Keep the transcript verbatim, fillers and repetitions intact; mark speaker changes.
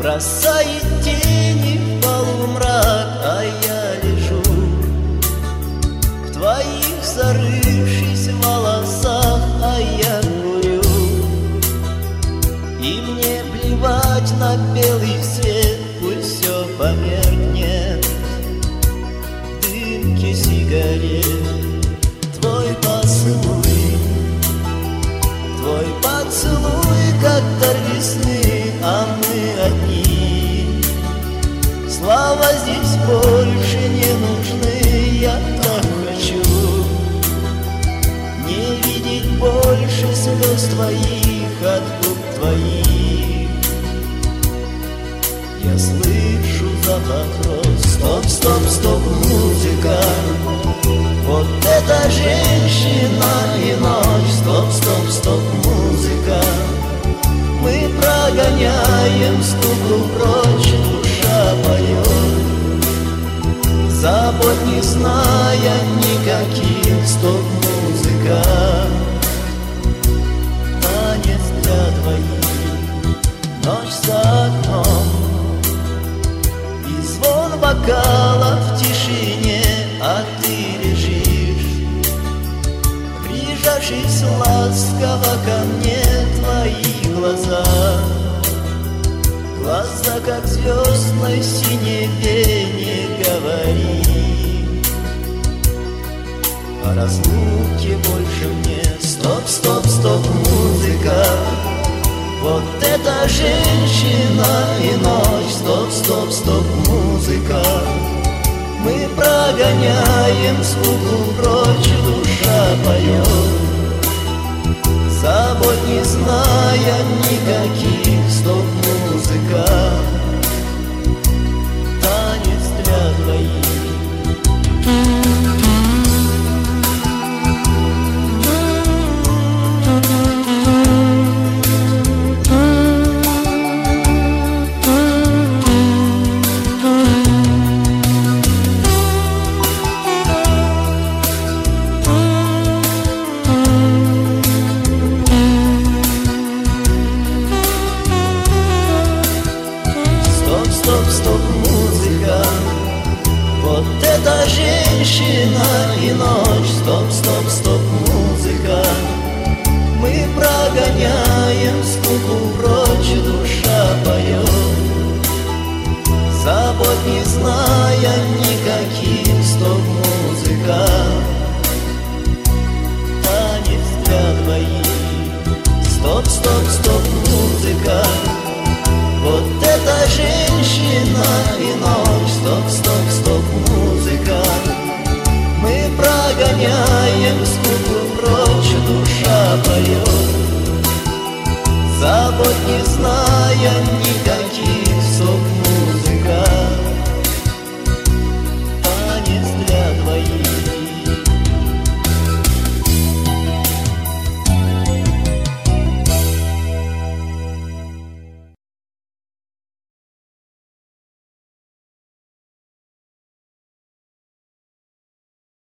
Speaker 1: бросает тени в полумрак, а я лежу в твоих зарывшись волосах, а я курю. И мне плевать на белый свет, пусть все померкнет в дымке сигарет. Твой поцелуй, твой поцелуй, как дар весны, а мы одни. Слова здесь больше не нужны, я так хочу не видеть больше слез твоих от губ твоих. Я слышу запах роз. Стоп, стоп, стоп, музыка. Вот эта женщина и ночь. Стоп, стоп, стоп, музыка. Мы прогоняем скуку прочь, душа поет, забот не зная никаких. Стоп, музыка. Танец для двоих, ночь за окном, и звон бокала в тишине, а ты лежишь, прижавшись ласково ко мне. Твои глаза, глаза, как звездной синеве, не говори о разлуке больше мне. Стоп, стоп, стоп, музыка. Вот эта женщина и ночь. Стоп, стоп, стоп, музыка. Мы прогоняем скуку прочь, душа поет, забот не зная никаких. Стоп, музыка. Танец для двоих. Стоп, стоп, музыка. Вот эта женщина и ночь. Стоп, стоп, стоп, музыка. Мы прогоняем скуку прочь, душа поет, забот не зная никаких. Стоп, музыка. Танец для двоих. Стоп, стоп, стоп, музыка. Вот эта женщина и ночь. Стоп, стоп, стоп, музыка. Мы прогоняем скуку